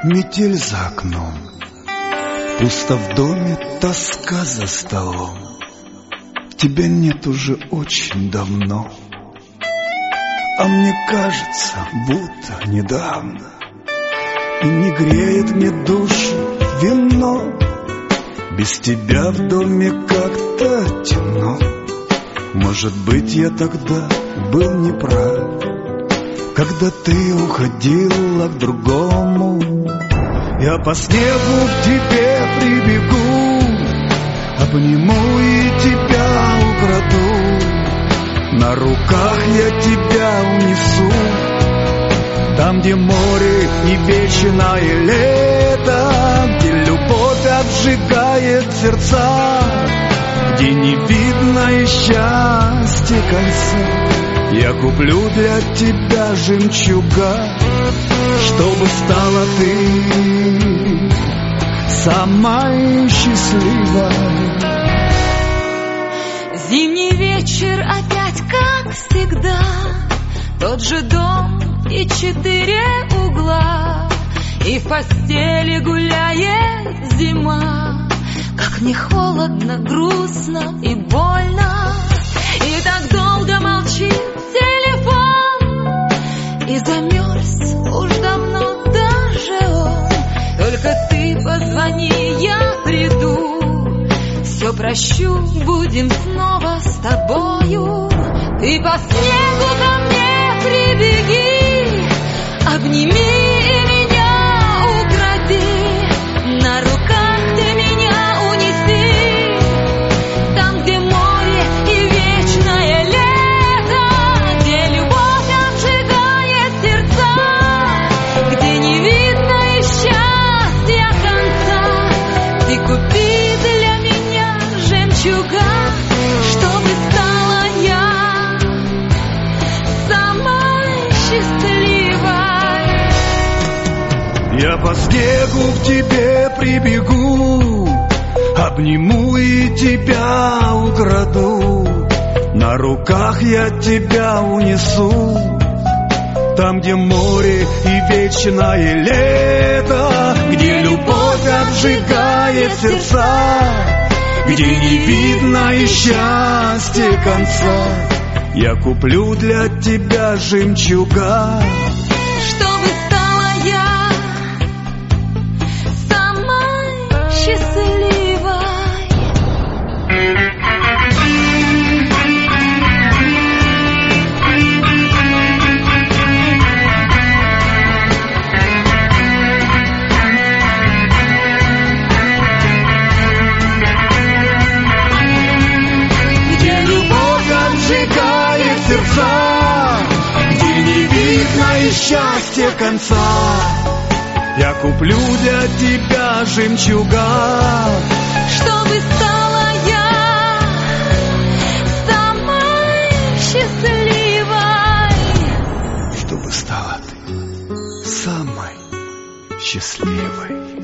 Метель за окном, пусто в доме, тоска за столом. Тебя нет уже очень давно, а мне кажется, будто недавно. И не греет мне душу вино. Без тебя в доме как-то темно. Может быть, я тогда был неправ, когда ты уходила к другому. Я по снегу к тебе прибегу, обниму и тебя украду. На руках я тебя унесу, там, где море и вечное лето, где любовь обжигает сердца, где не видно и счастья конца. Я куплю для тебя жемчуга, чтобы стала ты самой счастливой. Зимний вечер опять, как всегда, тот же дом и 4 угла, и в постели гуляет зима. Как мне холодно, грустно и больно, и так долго молчит телефон, и замерз уж давно даже он. Только ты позвони, я приду, все прощу, будем снова с тобою. Ты по снегу ко мне прибеги, обними и меня укради, на руках ты меня унеси, там, где море и вечное лето, где любовь обжигает сердца, где не видно и счастья конца. Ты купи для меня жемчуга, чтобы стала я самой счастливой. Я по снегу к тебе прибегу, обниму и тебя украду. На руках я тебя унесу, там, где море и вечное лето, где любовь обжигает сердца, где не видно и счастья конца. Я куплю для тебя жемчуга, чтобы стала я самой счастливой. где любовь обжигает сердца, где не видно и счастья конца. Я куплю для тебя жемчуга, Чтобы стала я самой счастливой. чтобы стала ты самой счастливой.